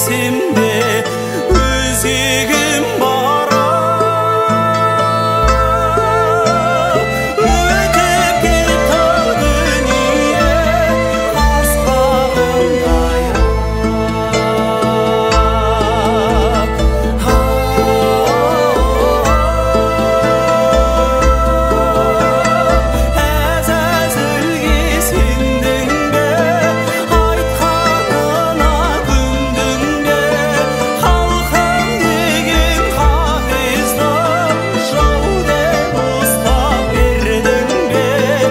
есімде өзегім бара өтіп кетті дүние асқағындай әзәзілге сендің бе айтқанына күндің бе халқым деген қағизды жау деп ұстап бердің бе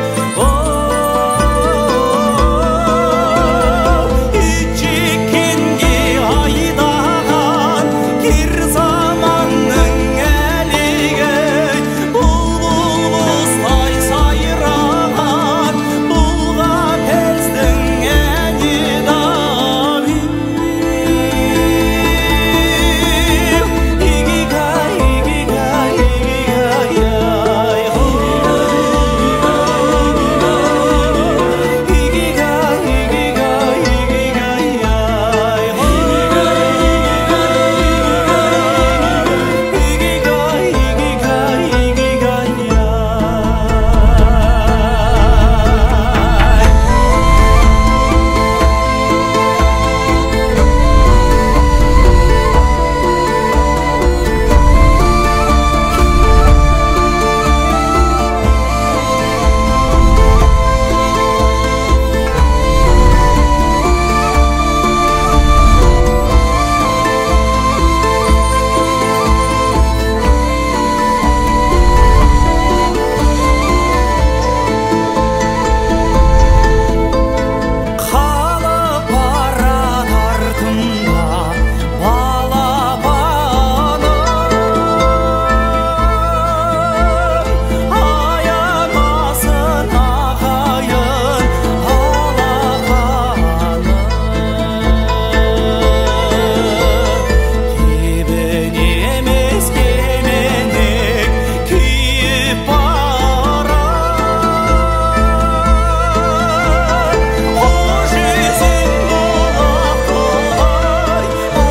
ит жеккенге айдаған кер заманның әлегі бұлбұл құстай сайраған бұлға пездің әні дами игигай игигай игигай ай игигай игигай игигай ай қалып барады артымда балапаным аямасын ағайын алақаным кебін емес кеменек киіп барам қош есен болақ толай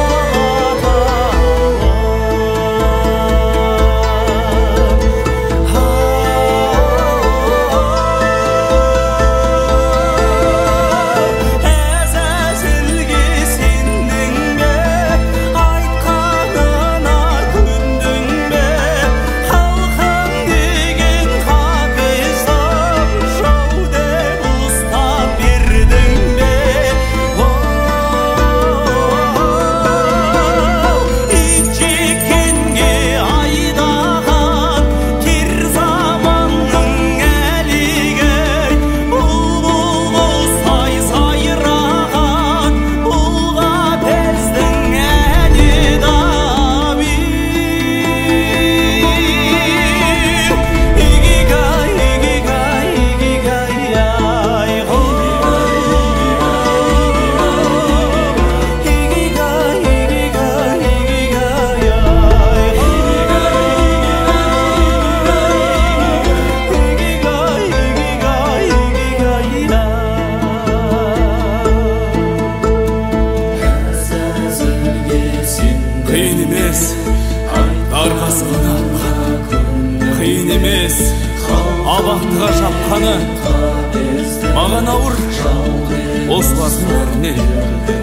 әзәзілге сендің бе айтқанына күндің бе халқым деген қағизды жау деп ұстап бердің бе ит жеккенге айдаған кер заманның әлегі бұлбұл құстай сайраған бұлға пездің әні дами игигай игигай игигай ай игигай игигай игигай ай қиын емес арқасына қиын емес абақтыға жапқаны маған ауыр осылардың бәрінен